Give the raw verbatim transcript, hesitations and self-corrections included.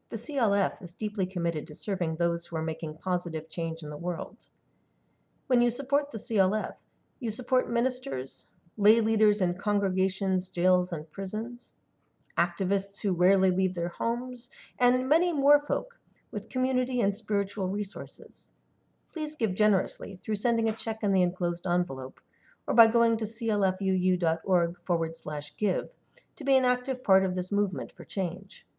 The C L F is deeply committed to serving those who are making positive change in the world. When you support the C L F, you support ministers, lay leaders in congregations, jails, and prisons, activists who rarely leave their homes, and many more folk with community and spiritual resources. Please give generously through sending a check in the enclosed envelope or by going to clfuu.org forward slash give to be an active part of this movement for change.